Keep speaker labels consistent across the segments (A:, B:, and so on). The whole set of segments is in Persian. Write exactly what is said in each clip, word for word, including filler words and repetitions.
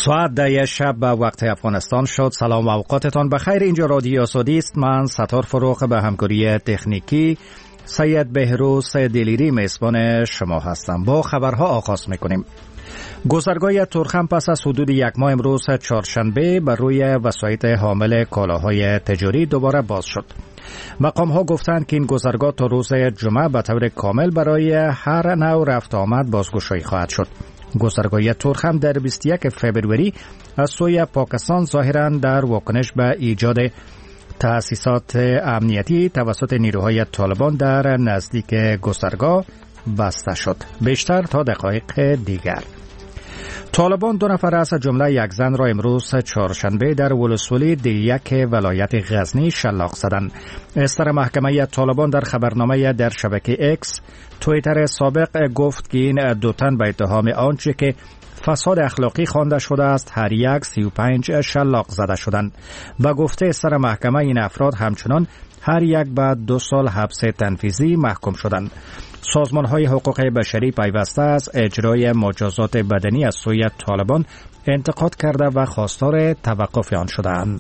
A: ساعت ده شب به وقت افغانستان شد. سلام و اوقاتتان بخیر. اینجا رادیو سعودی است. من ستار فروغ به همکاری تکنیکی سید بهروز دلیری میزبان شما هستم. با خبرها آغاز میکنیم. گذرگاه تورخم پس از حدود یک ماه امروز چهارشنبه بر روی وسایط حامل کالاهای تجاری دوباره باز شد. مقام ها گفتند که این گذرگاه تا روز جمعه به طور کامل برای هر نوع رفت آمد بازگشایی خواهد شد. گذرگاه تورخم در بیست و یک فوریه از سوی پاکستان ظاهراً در واکنش به ایجاد تأسیسات امنیتی توسط نیروهای طالبان در نزدیک گذرگاه بسته شد. بیشتر تا دقایق دیگر. طالبان دو نفر از جمله یک زن را امروز چهارشنبه در ولسوالی دی یک ولایت غزنی شلاق زدند. استر محکمه طالبان در خبرنامه در شبکه اکس توییتر سابق گفت که این دو تن به اتهام آنچه که فساد اخلاقی خوانده شده است هر یک سی و پنج شلاق زده شدند. به گفته استر محکمه این افراد همچنان هر یک به دو سال حبس تنفیذی محکوم شدند. سازمان‌های حقوق بشری پیوسته از اجرای مجازات بدنی از سوی طالبان انتقاد کرده و خواستار توقف آن شدند.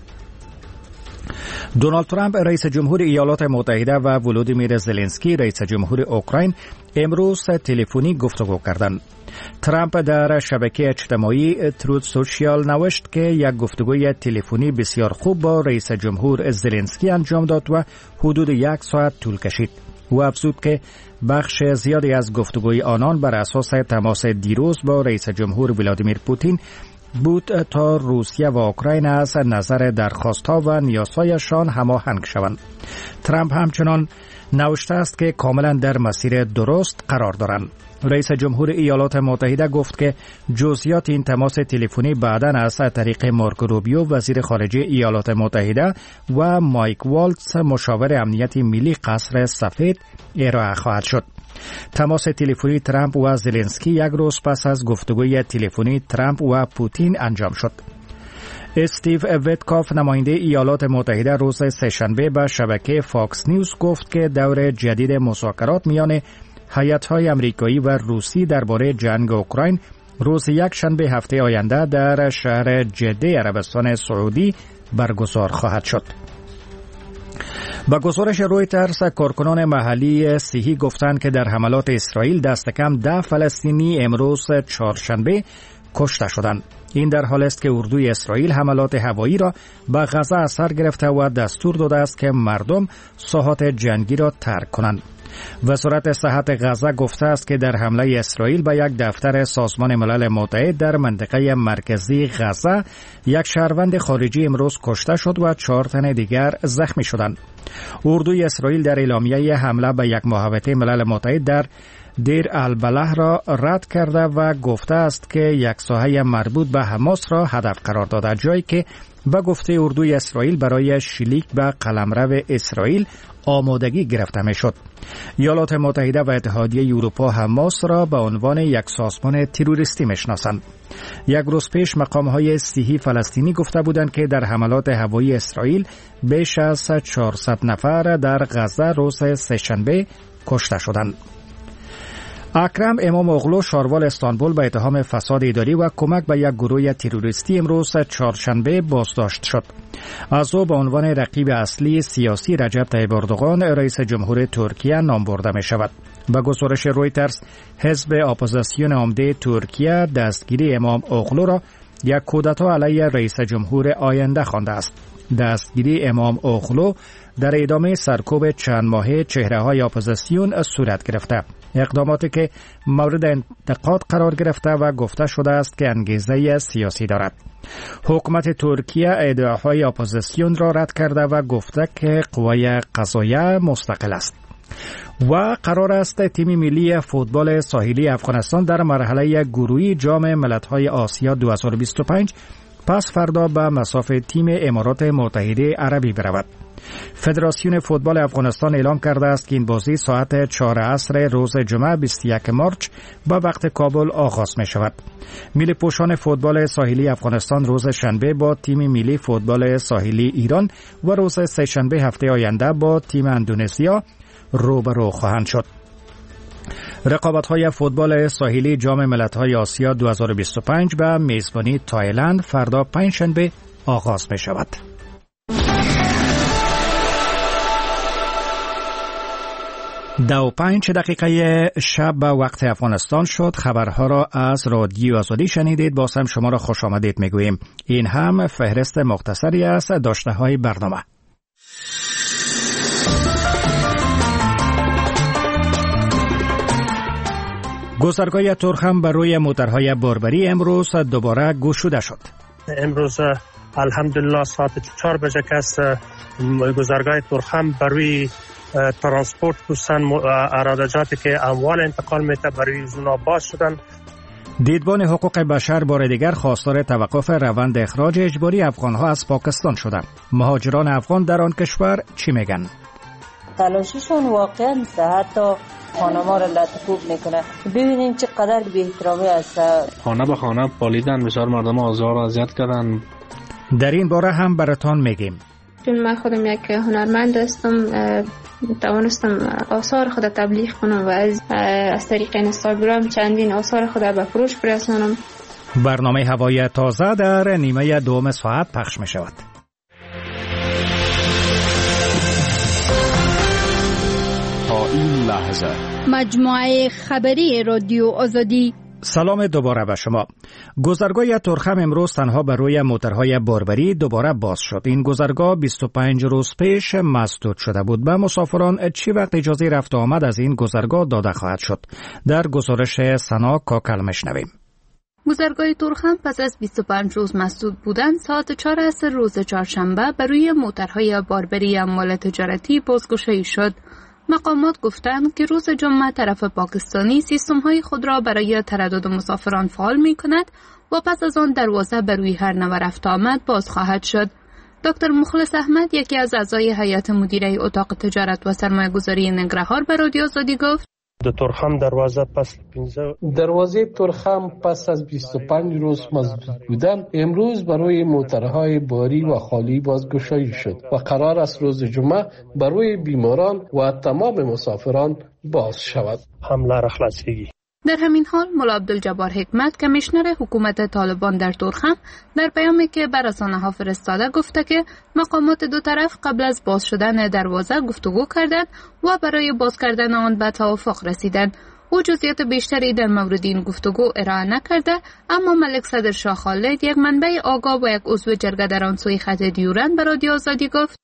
A: دونالد ترامپ رئیس جمهور ایالات متحده و ولودیمیر زلنسکی رئیس جمهور اوکراین امروز تلفنی گفتگو کردند. ترامپ در شبکه اجتماعی تروت سوشیال نوشت که یک گفتگوی تلفنی بسیار خوب با رئیس جمهور زلنسکی انجام داد و حدود یک ساعت طول کشید. او افزود که بخش زیادی از گفتگوی آنان بر اساس تماس دیروز با رئیس جمهور ولادیمیر پوتین بود تا روسیه و اوکراین از نظر درخواست‌ها و نیازهایشان هماهنگ شوند. ترامپ همچنان نوشته است که کاملا در مسیر درست قرار دارند. رئیس جمهور ایالات متحده گفت که جزئیات این تماس تلفنی بعداً از طریق مارک روبیو وزیر خارجه ایالات متحده و مایک والتز مشاور امنیت ملی قصر سفید ارائه خواهد شد. تماس تلفنی ترامپ و زلنسکی یک روز پس از گفتگوی تلفنی ترامپ و پوتین انجام شد. استیو ویتکاف نماینده ایالات متحده روز سه‌شنبه به شبکه فاکس نیوز گفت که دور جدید مذاکرات میان هیئت‌های آمریکایی و روسی درباره جنگ اوکراین روز یک شنبه هفته آینده در شهر جده عربستان سعودی برگزار خواهد شد. با گزارش رویترز کارکنان محلی صحی گفتند که در حملات اسرائیل دست کم ده فلسطینی امروز چهارشنبه کشته شدند. این در حالی است که اردوی اسرائیل حملات هوایی را به غزه اثر گرفته و دستور داده است که مردم ساحات جنگی را ترک کنند. وزارت صحت غزه گفته است که در حمله اسرائیل به یک دفتر سازمان ملل متحد در منطقه مرکزی غزه یک شهروند خارجی امروز کشته شد و چهار تن دیگر زخمی شدند. اردوی اسرائیل در اعلامیه حمله به یک محوطه ملل متحد در دیر البلح را رد کرده و گفته است که یک ساحه مربوط به حماس را هدف قرار داده، جایی که به گفته اردوی اسرائیل برای شلیک به قلمرو اسرائیل آمادگی گرفته می شد. ایالات متحده و اتحادیه اروپا حماس را به عنوان یک سازمان تروریستی میشناسند. یک روز پیش مقام‌های صحی فلسطینی گفته بودند که در حملات هوایی اسرائیل بیش از چهارصد نفر در غزه روز سه‌شنبه کشته شدند. اکرم امام اغلو شاروال استانبول به اتهام فساد اداری و کمک به یک گروه تروریستی امروز چهارشنبه بازداشت شد. از او به عنوان رقیب اصلی سیاسی رجب طیب اردوغان رئیس جمهور ترکیه نام برده می شود. به گزارش رویترز حزب اپوزیسیون عمده ترکیه دستگیری امام اغلو را یک کودتا علیه رئیس جمهور آینده خوانده است. دستگیری امام اغلو در ادامه سرکوب چند ماهه چهره‌های اپوزیسیون صورت گرفته. اقداماتی که مورد انتقاد قرار گرفته و گفته شده است که انگیزه سیاسی دارد. حکومت ترکیه ادعاهای اپوزیسیون را رد کرده و گفته که قوای قضاییه مستقل است. و قرار است تیم ملی فوتبال ساحلی افغانستان در مرحله گروهی جام ملت‌های آسیا دو هزار و بیست و پنج پس فردا به مصاف تیم امارات متحده عربی برود. فدراسیون فوتبال افغانستان اعلام کرده است که این بازی ساعت چهار عصر روز جمعه بیست و یک مارچ با وقت کابل آغاز می شود. ملی پوشان فوتبال ساحلی افغانستان روز شنبه با تیم ملی فوتبال ساحلی ایران و روز سه شنبه هفته آینده با تیم اندونزیا روبرو خواهند شد. رقابت‌های فوتبال ساحلی جام ملت‌های آسیا دو هزار و بیست و پنج به میزبانی تایلند فردا پنجشنبه آغاز می‌شود. دو و پنج دقیقه شب به وقت افغانستان شد. خبرها را از رادیو آزادی شنیدید. باز هم شما را خوش آمدید میگوییم. این هم فهرست مختصری است داشته‌های برنامه. گذرگاه ترخم بر روی موترهای باربری امروز دوباره گشوده شد.
B: امروز الحمدلله ساعت چهار بجه است گذرگاه ترخم بر روی ترانسپورت کوسن ارادجاتی که اموال انتقال میته بر روی زونا باز شدن.
A: دیدبان حقوق بشر بار دیگر خواستار توقف روند اخراج اجباری افغانها از پاکستان شدند. مهاجران افغان در آن کشور چی میگن؟
C: تلاششون واقعا نیست، حتی خانما را لطفوب میکنه. ببینیم چقدر بی احترامی است.
D: خانه به خانه پالیدن، بسیار مردم آزار و اذیت کردن.
A: در این باره هم براتان میگیم.
E: چون من خودم یک هنرمند هستم، توانستم آثار خود تبلیغ کنم و از از طریق اینستاگرام چندین آثار خود به فروش برسانم.
A: برنامه هوای تازه در نیمه دوم ساعت پخش می شود.
F: تا این لحظه
G: مجموعه خبری رادیو آزادی.
A: سلام دوباره به شما. گذرگاه ترخم امروز تنها بر روی موترهای باربری دوباره باز شد. این گذرگاه بیست و پنج روز پیش مسدود شده بود. به مسافران چی وقت اجازه رفت و آمد از این گذرگاه داده خواهد شد؟ در گزارش سنا کاکل میشنویم.
H: گذرگاه ترخم پس از بیست و پنج روز مسدود بودن ساعت چهار عصر روز چهارشنبه بر روی موترهای باربری اموال تجارتی بازگشایی شد. مقامات گفتند که روز جمعه طرف پاکستانی سیستم‌های خود را برای تردد مسافران فعال می‌کند و پس از آن دروازه بر روی هر نوع رفت آمد باز خواهد شد. دکتر مخلص احمد، یکی از اعضای هیئت مدیره اتاق تجارت و سرمایه‌گذاری ننگرهار، به رادیو آزادی گفت:
B: در ترخم دروازه پس
I: دروازه ترخم پس از بیست و پنج روز مسدود بودن امروز برای موترهای باری و خالی بازگشایی شد و قرار است روز جمعه برای بیماران و تمام مسافران باز شود.
B: حمله را خلاصیگی.
H: در همین حال مولا عبدالجبار حکمت، کمیشنر حکومت طالبان در ترخم، در پیامی که بر رسانه‌ها فرستاده گفته که مقامات دو طرف قبل از باز شدن دروازه گفتگو کردند و برای باز کردن آن به توافق رسیدند. او جزئیات بیشتری در مورد این گفتگو ارائه نکرده، اما ملک صدر شاه خالد، یک منبع آگاه و یک عضو جرگه در آن سوی خط دیورند، به رادیو آزادی گفت: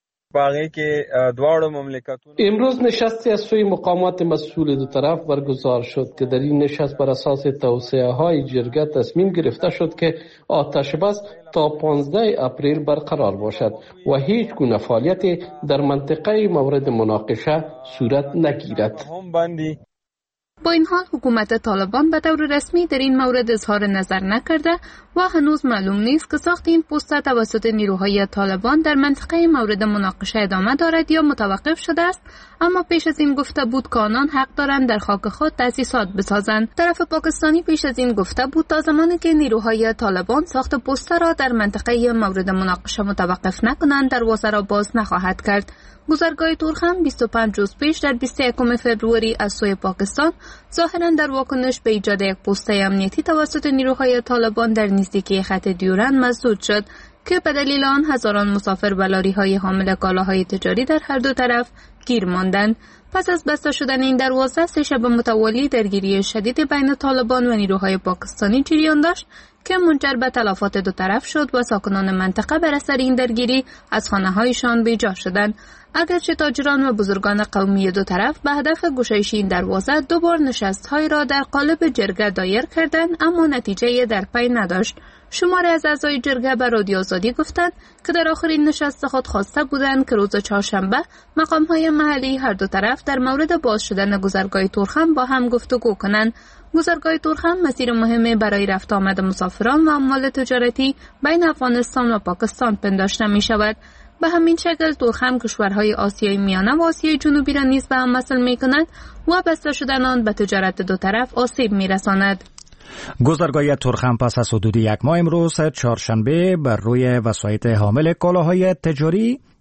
I: امروز نشستی از سوی مقامات مسئول دو طرف برگزار شد که در این نشست بر اساس توصیه های جرگه تصمیم گرفته شد که آتش بس تا پانزده اپریل برقرار باشد و هیچ گونه فعالیتی در منطقه مورد مناقشه صورت نگیرد.
H: با این حال حکومت طالبان به طور رسمی در این مورد اظهار نظر نکرده و هنوز معلوم نیست که ساخت این پست توسط نیروهای طالبان در منطقه مورد مناقشه ادامه دارد یا متوقف شده است، اما پیش از این گفته بود که آنان حق دارند در خاک خود تأسیسات بسازند. طرف پاکستانی پیش از این گفته بود تا زمانی که نیروهای طالبان ساخت پست را در منطقه مورد مناقشه متوقف نکنند دروازه را باز نخواهد کرد. گذرگاه ترخم بیست و پنج روز پیش در بیست و یکم فوریه از سوی پاکستان ظاهراً در واکنش به ایجاد یک پست امنیتی توسط نیروهای طالبان در نزدیکی خط دیورند مسدود شد که به دلیل آن هزاران مسافر و لاری‌های حامل کالاهای تجاری در هر دو طرف گیر ماندند. پس از بسته شدن این دروازه، سه شب متوالی درگیری شدید بین طالبان و نیروهای پاکستانی جریان داشت که منجر به تلفات دو طرف شد و ساکنان منطقه بر اثر این درگیری از خانه‌هایشان بیجا شدند. اگرچه تاجران و بزرگان قومی دو طرف به هدف گشایش این دروازه دو بار نشست‌های را در قالب جرگه دایر کردند، اما نتیجه در پی نداشت. شماری از اعضای جرگه به رادیو آزادی گفتند که در آخرین نشست خود خواسته بودند که روز چهارشنبه مقام‌های محلی هر دو طرف در مورد باز شدن گذرگاه ترخم با هم گفتگو کنند. گذرگاه ترخم مسیر مهمی برای رفت آمد مسافران و اموال تجارتی بین افغانستان و پاکستان پنداشته می شود. به همین شکل ترخم کشورهای آسیای میانه و آسیای جنوبی را نیز به هم وصل می کند و بسته شدن آن به تجارت دو طرف آسیب می رساند.
A: گذرگاه ترخم پس از حدود یک ماه امروز چهارشنبه بر روی وسایط حامل کالاهای تجاری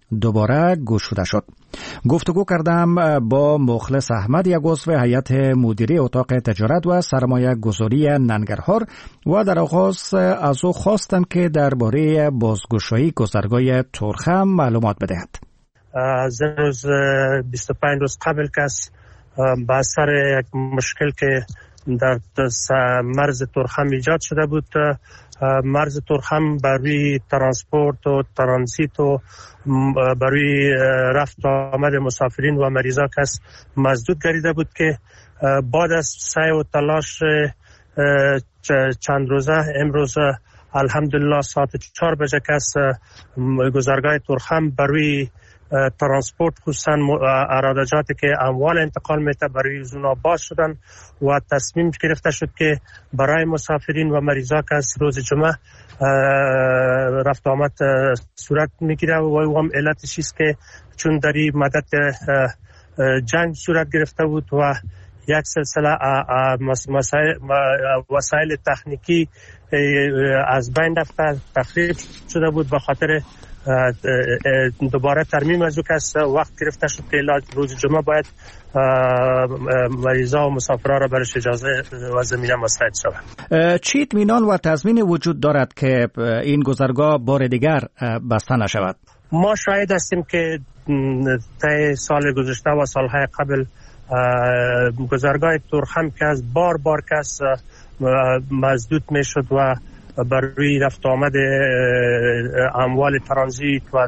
A: دوباره گشوده شد. گفتگو کردم با مخلص احمد، یک عضو هیئت مدیره اتاق تجارت و سرمایه گذاری ننگرهار، و در آغاز از او خواستم که درباره بازگشایی گذرگاه تورخم معلومات بدهد.
B: از روز بیست و پنج روز قبل که با اثر یک مشکل که در مرز تورخم ایجاد شده بود، مرز تورخم برای ترانسپورت و ترانزیت و برای رفت آمد مسافرین و مریضا کس مسدود گردیده بود که بعد از سعی و تلاش چند روزه امروز الحمدلله ساعت چهار بجه کس گذرگاه تورخم برای ترانسپورت خصوصا ارادجاتی که اموال انتقال میته برای زونا باز شدن و تصمیم گرفته شد که برای مسافرین و مریضا که از روز جمعه رفت آمد صورت میگیره و هم علتش است که چون در این مدت جنگ صورت گرفته بود و یک سلسله وسایل تکنیکی از بین رفته تخریب شده بود، به خاطر دوباره ترمیم از او کس وقت گرفته شد که روز جمعه باید مریضا و مسافرها را برش اجازه و زمینه مساعد شود.
A: چی اطمینان و تضمین وجود دارد که این گذرگاه بار دیگر بسته نشود؟
B: ما شاهد هستیم که طی سال گذشته و سالهای قبل گذرگاه تورخم که از بار بار کس مسدود می شد و برای رفت آمد اموال ترانزیت و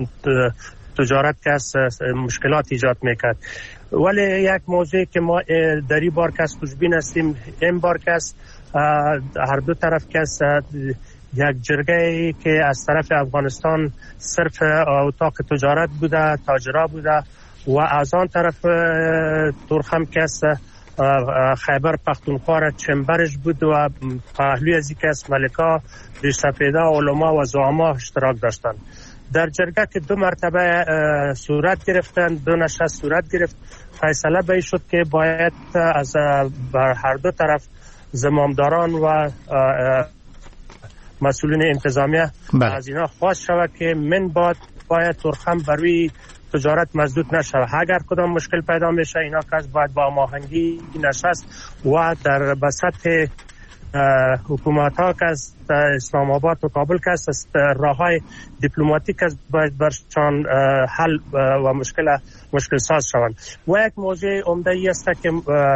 B: تجارت کس مشکلات ایجاد میکرد. ولی یک موضوعی که ما در این بار کس خوشبین هستیم، این بار کس هر دو طرف کس یک جرگه که از طرف افغانستان صرف اتاق تجارت بوده، تاجرا بوده، و از آن طرف تورخم کس خیبر پختونخوا را چنبرش بود و پهلوی از یک از ملکا، ریشسفیده، علما و زعما اشتراک داشتند. در جرگه که دو مرتبه صورت گرفتن، دو نشست صورت گرفت، فیصله به شد که باید از بر هر دو طرف زمامداران و مسئولین انتظامیه بله. از اینا خواست شود که من باید باید تورخم برای تجارت مسدود نشود. اگر کدام مشکل پیدا میشه اینا کس باید با هماهنگی نشست و در بسط حکومت ها که از اسلام آباد و کابل که از راه های دیپلماتیک از باید برشان حل و مشکل مشکل ساز شوند. و یک موضوع عمده ای است که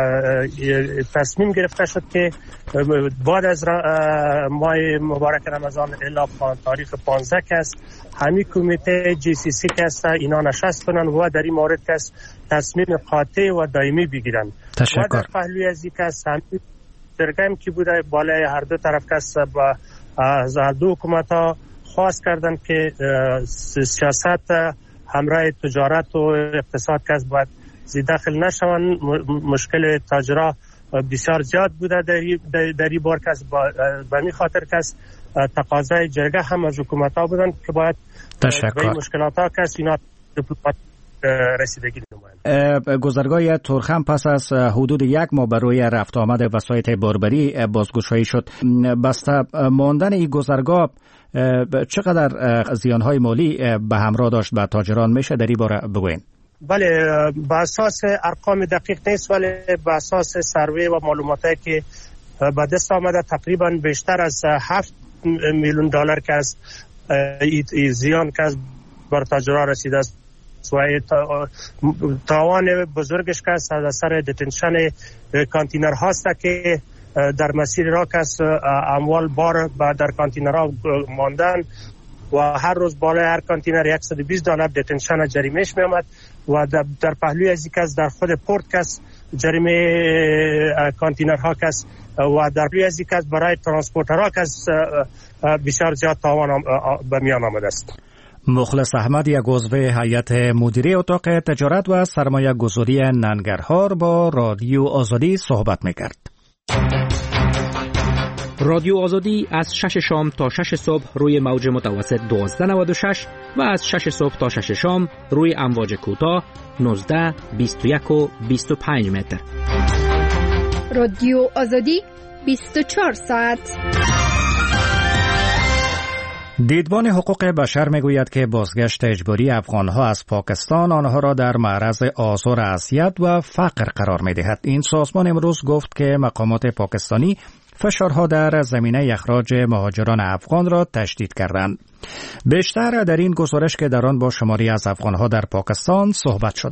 B: تصمیم گرفته شد که بعد از ماه مبارک رمضان الی تاریخ پانزده که است همین کمیته جی سی سی که است اینا نشست کنند و در این مورد که تصمیم قاطع و دائمی بگیرند.
A: تشکر.
B: و در پهلوی از این که است درگم که بوده بالای هر دو طرف کس با از دو حکومت ها خواست کردن که سیاست همراه تجارت و اقتصاد کس باید زی داخل نشوند. مشکل تاجرا بسیار زیاد بوده در این بار کس به می خاطر کس تقاضای جرگه هم از حکومت ها بودن که باید به این مشکلات ها کس اینا دیپلمات رسیدگی نمایند.
A: گذرگاه تورخم پس از حدود یک ماه برای رفت آمد وسایط باربری بازگشایی شد. بسته ماندن این گذرگاه چقدر زیانهای مالی به همراه داشت به تاجران؟ میشه در این باره بگوین؟
B: بله، به اساس ارقام دقیق نیست ولی به اساس سروی و معلوماتی که به دست آمده تقریبا بیشتر از هفت میلیون دلار که از زیان که از بر تاجران رسیده است و تاوان بزرگش که از اثر دتنشن کانتینر هاست که در مسیر را که اموال بار در کانتینر ها ماندن و هر روز بالای هر کانتینر صد و بیست دلار دتنشن جریمهش می آمد و در پهلوی از اینکه در خود پورت کس جریمه کانتینر ها کس و در پهلوی از اینکه برای ترانسپورتر ها کس بسیار زیاد تاوان به میان آمده است.
A: مخلص احمد، یک عضو هیئت مدیره اتاق تجارت و سرمایه گذاری ننگرهار، با رادیو آزادی صحبت میکرد.
J: رادیو آزادی از شش شام تا شش صبح روی موج متوسط دوازده نود و شش و از شش صبح تا شش شام روی امواج کوتاه نوزده، بیست و یک و بیست و پنج متر.
G: رادیو آزادی بیست و چهار ساعت.
A: دیدبان حقوق بشر میگوید که بازگشت اجباری افغانها از پاکستان آنها را در معرض آزار، اذیت و فقر قرار میدهد. این سازمان امروز گفت که مقامات پاکستانی فشارها در زمینه اخراج مهاجران افغان را تشدید کردند. بیشتر در این گزارش که در آن با شماری از افغانها در پاکستان صحبت شده.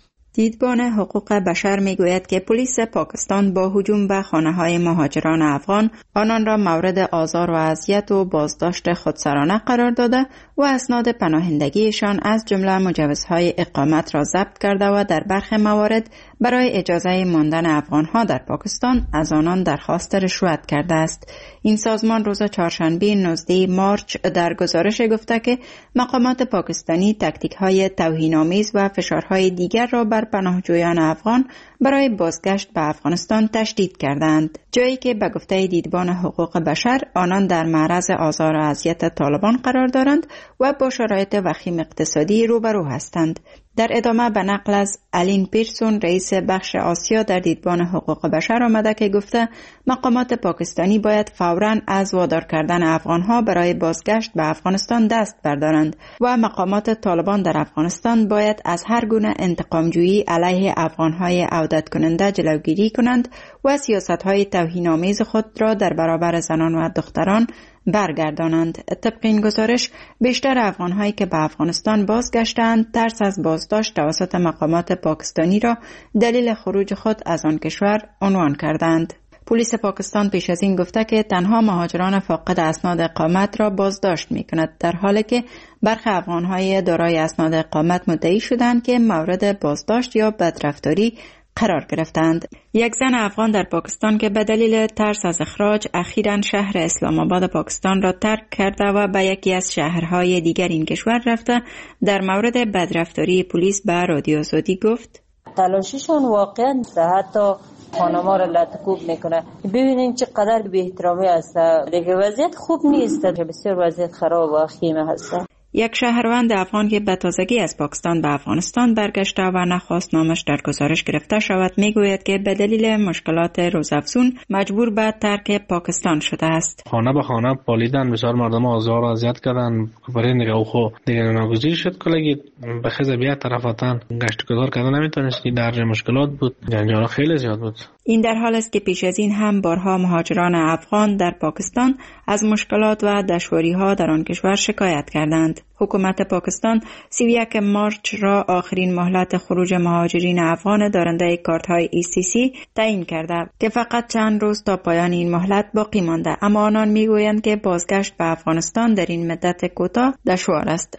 K: دیدبان حقوق بشر میگوید که پلیس پاکستان با هجوم به خانه‌های مهاجران افغان آنان را مورد آزار و اذیت و بازداشت خودسرانه قرار داده و اسناد پناهندگیشان از جمله مجوزهای اقامت را ضبط کرده و در برخی موارد برای اجازه ماندن افغانها در پاکستان از آنان درخواست رشوت کرده است. این سازمان روز چهارشنبه نوزدهم مارچ در گزارش گفته که مقامات پاکستانی تاکتیک‌های توهین‌آمیز و فشارهای دیگر را بر پناهجویان افغان برای بازگشت به افغانستان تشدید کردند، جایی که به گفته دیدبان حقوق بشر آنان در معرض آزار و اذیت طالبان قرار دارند و با شرایط وخیم اقتصادی روبرو هستند. در ادامه به نقل از الین پیرسون رئیس بخش آسیا در دیدبان حقوق بشر آمده که گفته مقامات پاکستانی باید فوراً از وادار کردن افغانها برای بازگشت به افغانستان دست بردارند و مقامات طالبان در افغانستان باید از هر گونه انتقامجویی علیه افغانهای عودت کننده جلوگیری کنند و سیاست‌های توهین‌آمیز خود را در برابر زنان و دختران برگردانند. طبق این گزارش بیشتر افغان‌هایی که به افغانستان بازگشتند ترس از بازداشت توسط مقامات پاکستانی را دلیل خروج خود از آن کشور عنوان کردند. پلیس پاکستان پیش از این گفته که تنها مهاجران فاقد اسناد اقامت را بازداشت می‌کند، در حالی که برخی افغان‌های دارای اسناد اقامت مدعی شدند که مورد بازداشت یا بدرفتاری قرار گرفتند. یک زن افغان در پاکستان که به دلیل ترس از اخراج اخیراً شهر اسلام آباد پاکستان را ترک کرده و به یکی از شهرهای دیگر این کشور رفته، در مورد بدرفتاری پلیس به رادیو آزادی گفت:
C: تلاششون واقعاً حتی خانما را لطکوب میکنه. ببینین چقدر بی احترامی است. دیگه وضعیت خوب نیست، بسیار وضعیت خراب و خیمه هست.
K: یک شهروند افغان که به تازگی از پاکستان به افغانستان برگشته و نخواست نامش در گزارش گرفته شود میگوید که به دلیل مشکلات روزافزون مجبور به ترک پاکستان شده است.
D: خانه به خانه پالیدن، بسیار مردم آزار و اذیت کردن. برای نگاه خو دیگر ناگزیر شد کلگی به خزه بیا طرفتان گشت گذار کردن نمیتونستی، در مشکلات بود، جنجال خیلی زیاد بود.
K: این در حال است که پیش از این هم بارها مهاجران افغان در پاکستان از مشکلات و دشواری‌ها در آن کشور شکایت کردند. حکومت پاکستان سی و یک مارچ را آخرین مهلت خروج مهاجرین افغان دارنده کارت‌های ای سی سی تعیین کرده که فقط چند روز تا پایان این مهلت باقی مانده، اما آنان میگویند که بازگشت به افغانستان در این مدت کوتاه دشوار است.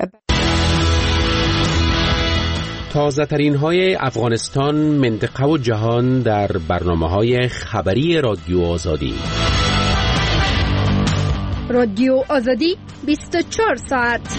J: تازه ترین های افغانستان، منطقه و جهان در برنامه های خبری رادیو آزادی.
G: رادیو آزادی بیست و چهار ساعت.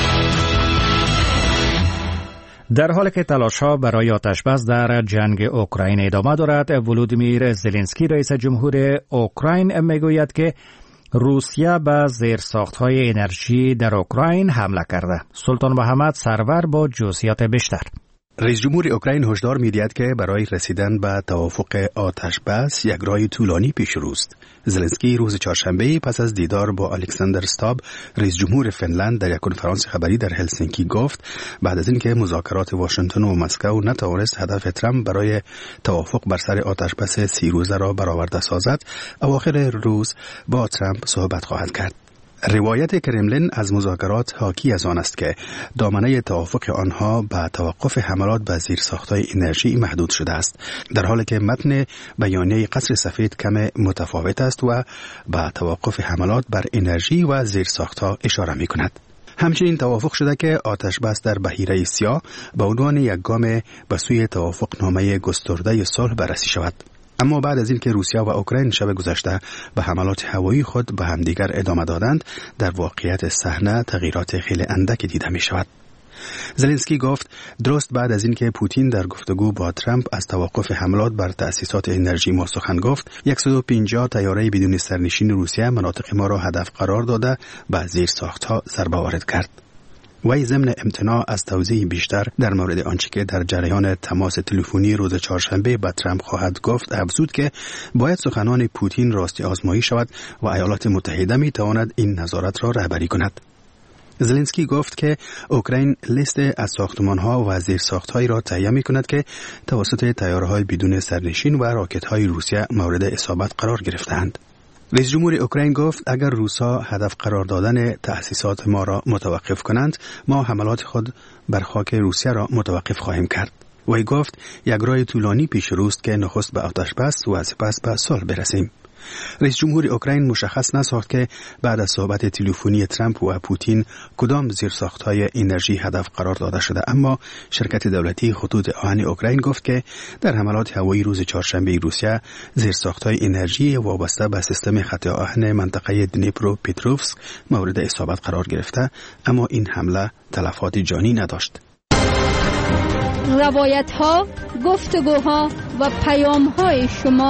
A: در حالی که تلاش‌ها برای آتش‌بس در جنگ اوکراین ادامه دارد، ولودیمیر زلنسکی رئیس جمهور اوکراین میگوید که روسیه به زیرساخت‌های انرژی در اوکراین حمله کرده. سلطان محمد سرور با جزئیات بیشتر.
L: رئیس جمهور اوکراین هشدار می‌دهد که برای رسیدن به توافق آتش بس یک راه طولانی پیش رو است. زلنسکی روز چهارشنبه پس از دیدار با الکساندر استاب رئیس جمهور فنلند در یک کنفرانس خبری در هلسینکی گفت بعد از اینکه مذاکرات واشنگتن و مسکو نتوانست هدف ترامپ برای توافق بر سر آتش بس سی روزه را برآورده سازد، اواخر روز با ترامپ صحبت خواهد کرد. روایت کرملین از مذاکرات حاکی از آن است که دامنه توافق آنها به توقف حملات به زیرساخت‌های انرژی محدود شده است، در حالی که متن بیانیه قصر سفید کم متفاوت است و به توقف حملات بر انرژی و زیرساخت‌ها اشاره می‌کند. همچنین توافق شده که آتش بس در بحیره سیاه به عنوان یک گام به سوی توافقنامه گسترده صلح بررسی شود. اما بعد از اینکه روسیه و اوکراین شب گذشته به حملات هوایی خود به همدیگر ادامه دادند، در واقعیت صحنه تغییرات خیلی اندک دیده می شود. زلنسکی گفت درست بعد از اینکه پوتین در گفتگو با ترامپ از توقف حملات بر تأسیسات انرژی ما سخن گفت، صد و پنجاه طیاره بدون سرنشین روسیه مناطق ما را هدف قرار داده به زیرساخت‌ها ضربه وارد کرد. وی ضمن امتناع از توضیح بیشتر در مورد آنچه که در جریان تماس تلفنی روز چهارشنبه با ترامپ خواهد گفت افزود که باید سخنان پوتین راستی آزمایی شود و ایالات متحده می تواند این نظارت را رهبری کند. زلنسکی گفت که اوکراین لیست از ساختمان‌ها و زیرساخت‌هایی را تهیه می‌کند که توسط طیاره‌های بدون سرنشین و راکت‌های روسیه مورد اصابت قرار گرفتند. رئیس جمهور اوکراین گفت اگر روسا هدف قرار دادن تأسیسات ما را متوقف کنند، ما حملات خود بر خاک روسیه را متوقف خواهیم کرد. وی گفت یک راه طولانی پیش روست که نخست به آتش بس و سپس به صلح برسیم. رئیس جمهور اوکراین مشخص نساخت که بعد از صحبت تلفنی ترامپ و پوتین کدام زیرساخت‌های انرژی هدف قرار داده شده، اما شرکت دولتی خطوط آهن اوکراین گفت که در حملات هوایی روز چهارشنبه روسیه زیرساخت‌های انرژی وابسته به سیستم خط آهن منطقه دنیپرو پتروفسک مورد اصابت قرار گرفته، اما این حمله تلفات جانی نداشت.
G: روایت‌ها، گفتگوها و پیام‌های شما.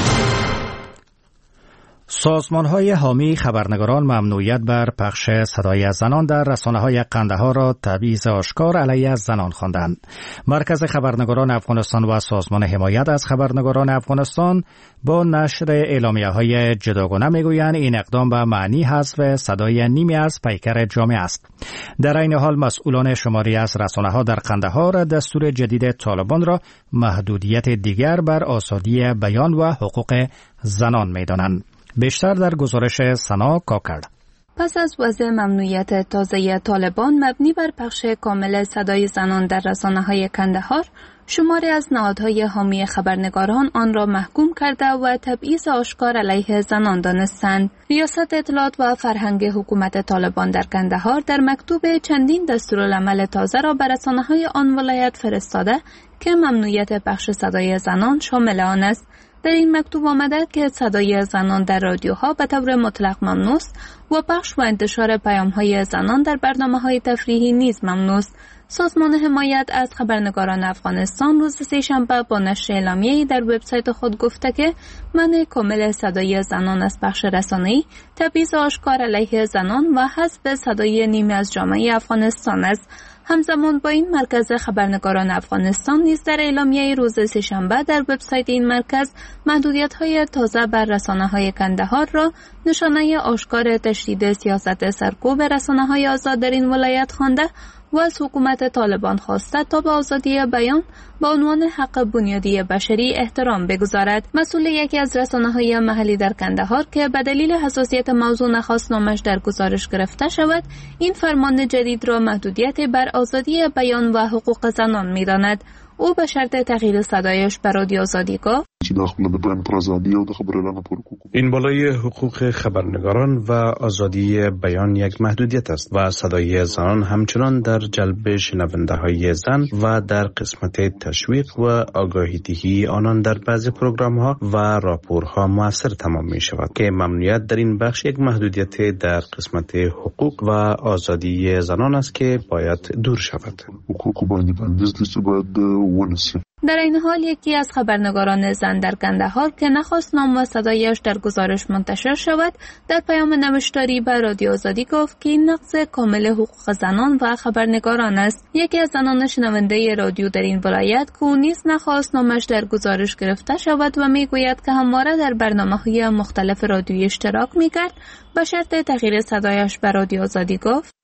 A: سازمان‌های حامی خبرنگاران ممنوعیت بر پخش صدای زنان در رسانه‌های قندهار را تبعیض آشکار علیه زنان خواندند. مرکز خبرنگاران افغانستان و سازمان حمایت از خبرنگاران افغانستان با نشر اعلامیه‌های جداگانه می‌گویند این اقدام به معنی حذف صدای نیمی از پیکر جامعه است. در این حال مسئولان شماری از رسانه‌ها در قندهار دستور جدید طالبان را محدودیت دیگر بر آزادی بیان و حقوق زنان می‌دانند. بیشتر در گزارش سنا کاکر.
H: پس از وضع ممنوعیت تازه طالبان مبنی بر پخش کامل صدای زنان در رسانه‌های کندهار، شماری از نهادهای حامی خبرنگاران آن را محکوم کرده و تبعیض آشکار علیه زنان دانستند. ریاست اطلاعات و فرهنگ حکومت طالبان در کندهار در مکتوب چندین دستورالعمل تازه را بر رسانه‌های آن ولایت فرستاده که ممنوعیت پخش صدای زنان شامل آن است. در این مکتوب آمده که صدای زنان در رادیوها به طور مطلق ممنوع است و پخش و انتشار پیام‌های زنان در برنامه‌های تفریحی نیز ممنوع است. سازمان حمایت از خبرنگاران افغانستان روز سه‌شنبه با نشر اعلامیه‌ای در وبسایت خود گفته که منع کامل صدای زنان از پخش رسانه‌ای تبعیض آشکار علیه زنان و حذف صدای نیمی از جامعه افغانستان است. همزمان با این مرکز خبرنگاران افغانستان نیز در اعلامیه روز سه‌شنبه در وبسایت این مرکز محدودیت‌های تازه بر رسانه‌های کندهار را نشانه آشکار تشدید سیاست سرکوب رسانه‌های آزاد در این ولایت خوانده و از حکومت طالبان خواسته تا به آزادی بیان با عنوان حق بنیادی بشری احترام بگذارد. مسئول یکی از رسانه‌های محلی در کندهار که به دلیل حساسیت موضوع نخواست نامش در گزارش گرفته شود، این فرمان جدید را محدودیت بر آزادی بیان و حقوق زنان می‌داند. او به شرط تغییر صدایش به رادیو آزادی گفت:
M: این بالای حقوق خبرنگاران و آزادی بیان یک محدودیت است و صدای زنان همچنان در جلب شنونده های زن و در قسمت تشویق و آگاهی دهی آنان در بعضی پروگرام ها و راپورها موثر تمام می شود که ممنوعیت در این بخش یک محدودیت در قسمت حقوق و آزادی زنان است که باید دور شود.
H: در این حال یکی از خبرنگاران زن در کندهار که نخواست نام و صدایش در گزارش منتشر شود، در پیام نوشتاری به رادیو آزادی گفت که این نقض کامل حقوق زنان و خبرنگاران است. یکی از زنان شنونده رادیو در این ولایت که او نیز نخواست نامش در گزارش گرفته شود و میگوید که همواره در برنامه‌های مختلف رادیویی اشتراک می‌کرد، به شرط تغییر صدایش به رادیو آزادی گفت: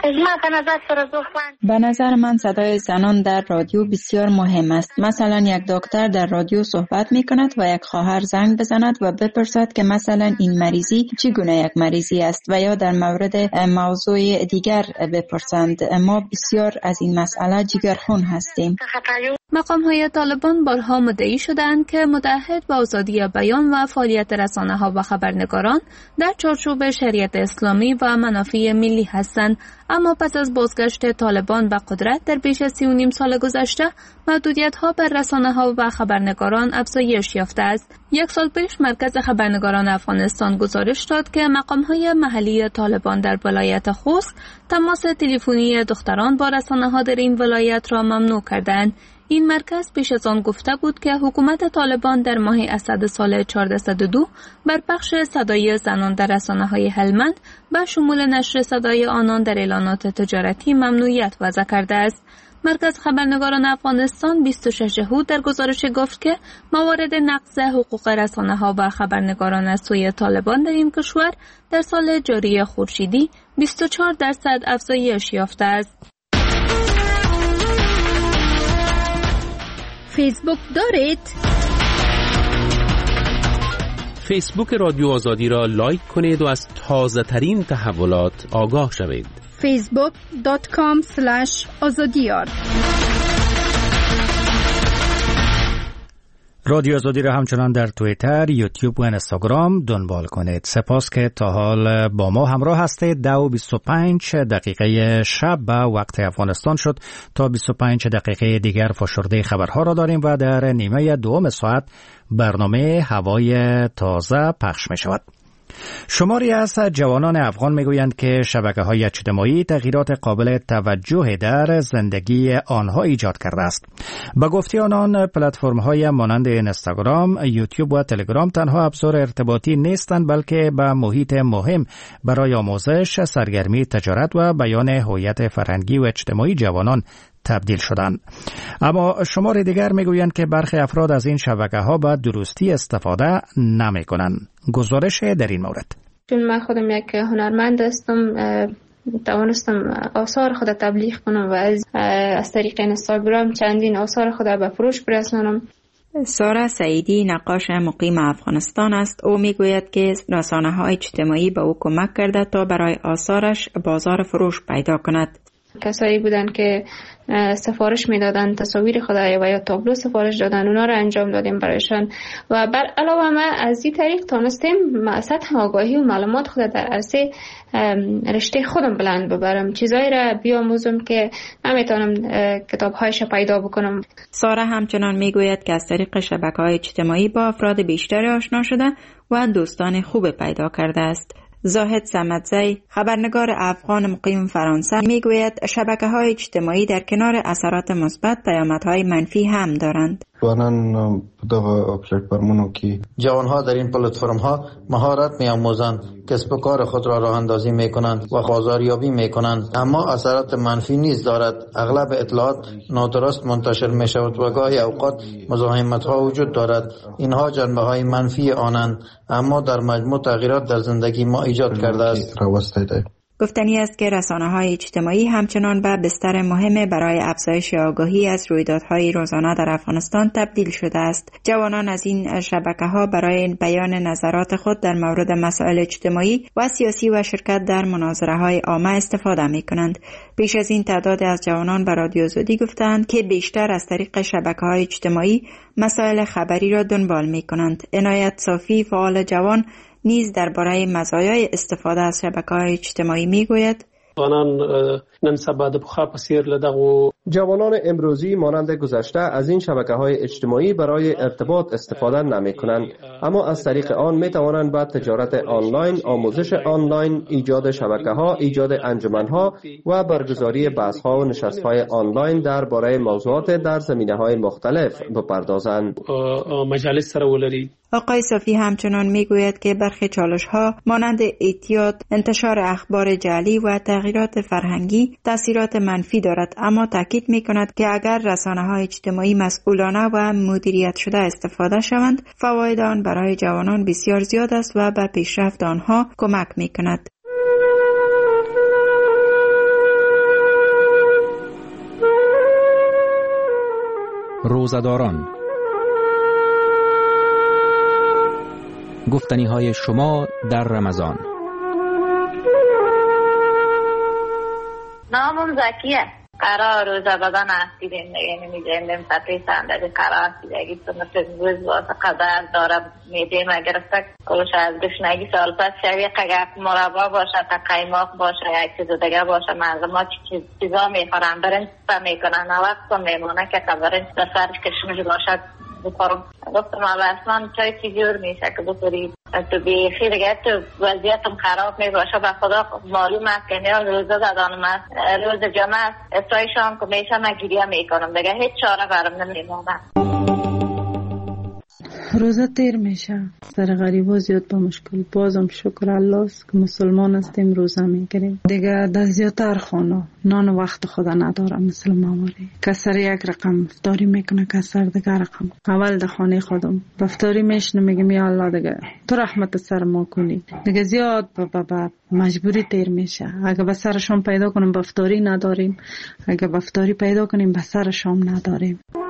K: به نظر من صدای زنان در رادیو بسیار مهم است. مثلا یک دکتر در رادیو صحبت می کند و یک خواهر زنگ بزند و بپرسد که مثلا این مریضی چگونه یک مریضی است و یا در مورد موضوع دیگر بپرسند. ما بسیار از این مسئله جگرخون هستیم.
H: مقام‌های طالبان بارها مدعی شدند که متعهد به آزادی بیان و فعالیت رسانه‌ها و خبرنگاران در چارچوب شریعت اسلامی و منافع ملی هستند، اما پس از بازگشت طالبان به قدرت در بیش از سی و نیم سال گذشته، محدودیت‌ها بر رسانه‌ها و خبرنگاران افزایش یافته است. یک سال پیش مرکز خبرنگاران افغانستان گزارش داد که مقام‌های محلی طالبان در ولایت خوست تماس تلفنی دختران با رسانه‌ها در این ولایت را ممنوع کردند. این مرکز پیش از آن گفته بود که حکومت طالبان در ماه اسد سال هزار و چهارصد و دو بر پخش صدای زنان در رسانه‌های هلمند به شمول نشر صدای آنان در اعلانات تجارتی ممنوعیت وضع کرده است. مرکز خبرنگاران افغانستان بیست و شش هود در گزارش گفت که موارد نقض حقوق رسانه‌ها و خبرنگاران از سوی طالبان در این کشور در سال جاری خورشیدی بیست و چهار درصد افزایش یافته است.
G: فیسبوک دارید؟
J: فیسبوک رادیو آزادی را لایک کنید و از تازه ترین تحولات آگاه شوید.
G: فیسبوک دات کام اسلش آزادیار.
A: رادیو آزادی را همچنان در توییتر، یوتیوب و اینستاگرام دنبال کنید. سپاس که تا حال با ما همراه هستید. دو و بیست و پنج دقیقه شب به وقت افغانستان شد. تا بیست و پنج دقیقه دیگر فشرده خبرها را داریم و در نیمه دوم ساعت برنامه هوای تازه پخش می شود. شماری از جوانان افغان میگویند که شبکه‌های اجتماعی تغییرات قابل توجه در زندگی آنها ایجاد کرده است. به گفته آنان، پلتفرم‌های مانند اینستاگرام، یوتیوب و تلگرام تنها ابزار ارتباطی نیستند، بلکه به محیط مهم برای آموزش، سرگرمی، تجارت و بیان هویت فرهنگی و اجتماعی جوانان تبدیل شدند. اما شمار دیگر میگویند که برخی افراد از این شبکه‌ها به درستی استفاده نمی‌کنند. گزارش در این مورد.
E: چون من خودم یک هنرمند هستم، توانستم آثار خود تبلیغ کنم و از از طریق اینستاگرام چندین آثار خود به فروش برسانم.
K: سارا سعیدی نقاش مقیم افغانستان است. او میگوید که رسانه‌های اجتماعی به او کمک کرده تا برای آثارش بازار فروش پیدا کند.
E: کسایی بودن که سفارش میدادن تصاویر خدای و یا تابلو سفارش دادن، اونا رو انجام دادیم برایشان و بر علاوه ما از این طریق تونستیم سطح آگاهی و معلومات خود در عرصه رشته خودم بلند ببرم، چیزایی را بیاموزم که نمیتونم کتابهایش پیدا بکنم.
K: سارا همچنان میگوید که از طریق شبکه‌های اجتماعی با افراد بیشتری آشنا شده و دوستان خوب پیدا کرده است. زاهد صمدزی، خبرنگار افغان مقیم فرانسه، میگوید شبکه‌های اجتماعی در کنار اثرات مثبت پیامدهای منفی هم دارند.
N: جوانان دغه پلتفرمونو کې
O: جوانها در این پلتفرم ها مهارت می‌آموزند، کسب و کار خود را راه اندازی می‌کنند و بازاریابی می‌کنند، اما اثرات منفی نیز دارد. اغلب اطلاعات نادرست منتشر می‌شود و گاهی اوقات مزاحمت‌ها وجود دارد. اینها جنبه‌های منفی آنند، اما در مجموع تغییرات در زندگی ما ایجاد کرده است.
K: گفتنی است که رسانه‌های اجتماعی همچنان به بستر مهم برای افزایش آگاهی از رویدادهای روزانه در افغانستان تبدیل شده است. جوانان از این شبکه‌ها برای بیان نظرات خود در مورد مسائل اجتماعی و سیاسی و شرکت در مناظره‌های عامه استفاده می‌کنند. پیش از این تعداد از جوانان به رادیو آزادی گفتند که بیشتر از طریق شبکه‌های اجتماعی مسائل خبری را دنبال می‌کنند. عنایت صافی، فعال جوان، نیز درباره مزایای استفاده از شبکه‌های اجتماعی میگوید:
I: جوانان نن سبا د پخوا په څیر له دغو
P: جوانان امروزی مانند گذشته از این شبکه‌های اجتماعی برای ارتباط استفاده نمی‌کنند، اما از طریق آن می‌توانند به تجارت آنلاین، آموزش آنلاین، ایجاد شبکه‌ها، ایجاد انجمن‌ها و برگزاری بحث‌ها و نشست‌های آنلاین درباره موضوعات در زمینه‌های مختلف بپردازند.
I: مجالس سره ولري.
K: آقای صافی همچنان میگوید که برخی چالش‌ها مانند اعتیاد، انتشار اخبار جعلی و تغییرات فرهنگی تأثیرات منفی دارد، اما تاکید می‌کند که اگر رسانه‌های اجتماعی مسئولانه و مدیریت شده استفاده شوند، فواید آن برای جوانان بسیار زیاد است و به پیشرفت آنها کمک می‌کند.
J: روزداران، گفتنی های شما در رمضان.
Q: نامم زکیه. قرار روزه بدن هستیدیم نگه نمیجاییم پتی سندگی قرار هستیدگی تو مثل روز واسه قدر داره میدیم اگر است کلوش از گشنگی سال پس شوی قگف مربا باشه تا قیماق باشه یک چیز دیگه باشه مردم ها چی چیزا میخورن برنج تا میکنن وقت میمونه که برنج در سرش کشمش باشه بخورم. گفتم اصلا چای چی جور میشه که بخوری تو بیخی دیگه تو وضعیتم خراب می باشه. به خدا معلوم است که نیاز روزه دادانم است، روز جمعه است، افتای شام که میشه من گریه میکنم دیگه هیچ چاره برم نمیمونه.
R: روزه تیر میشه، سر غریبا زیاد با مشکل. بازم شکر الله است که مسلمان هستیم، روزه میگیریم. دیگه در زیادتر خانه نان وقت خدا نداره مثل ماموری. کسر یک رقم افطاری میکنه، کسر دیگه رقم. اول در خانه خودم افطاری میشنه میگم یا الله دیگه تو رحمت سر ما کنی. دیگه زیاد با با مجبوری تیر میشه. اگه به سر شام پیدا کنیم به افطاری نداریم، اگه به افطاری پیدا کنیم به سر شام نداریم.